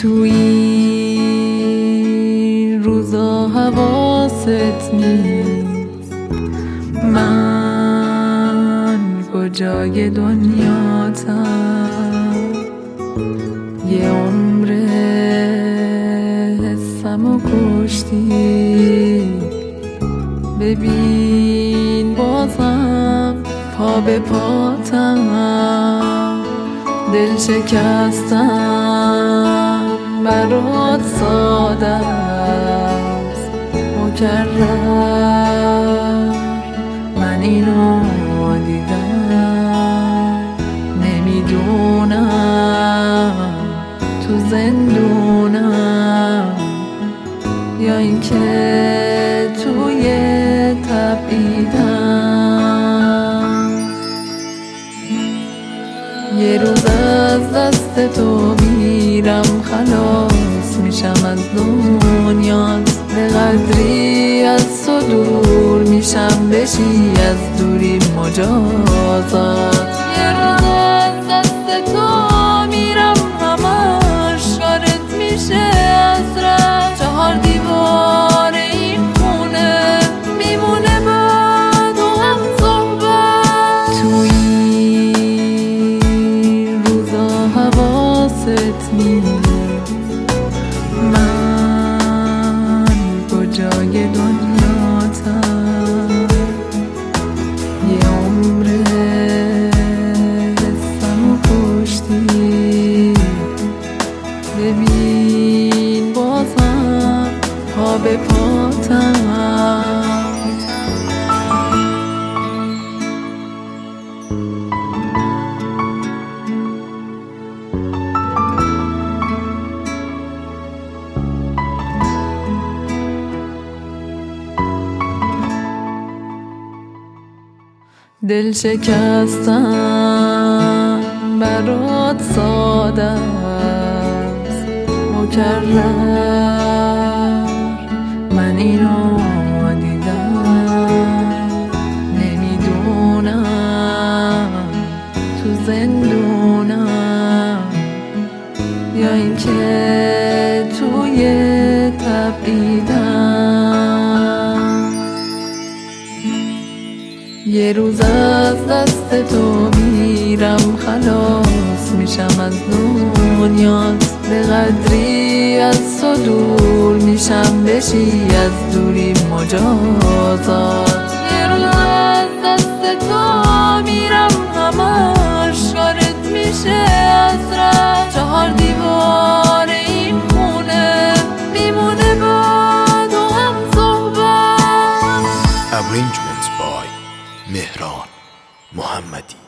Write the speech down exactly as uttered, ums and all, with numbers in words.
تو این روزا حواست نیست من کجای دنیاتم، یه عمر حسمو کشتی. ببین بازم پا به پاتم، دل شکستم برات ساده است مکرر. من اینو دیدم نمیدونم تو زندونم یا اینکه توی تبعیدم. یه روز از دست تو میرم خلاص میشم از دنیات، به قدری از تو دور میشم بشی از دوری مجازات. یه روز از دست تو میرم همش کارت میشه از رد، چهار دیوار این خونه میمونه بعد و هم صحبت. تو این روزا حواست نیست من کجای دنیاتم، یه عمر حسمو کشتی. ببین بازم پا به پاتم. دل شکستم برات ساده است مکرر. من اینو دیدم نمیدونم تو زندونم یا اینکه توی تبعیدم. یه روز از دست تو میرم خلاص میشم از دنیات، به قدری از تو دور میشم بشی از دوری مجازات. یه روز از دست تو میرم همش کارت میشه از رد، چهار دیوار این خونه میمونه بعد و هم صحبت. Arrangements by مهران محمدی.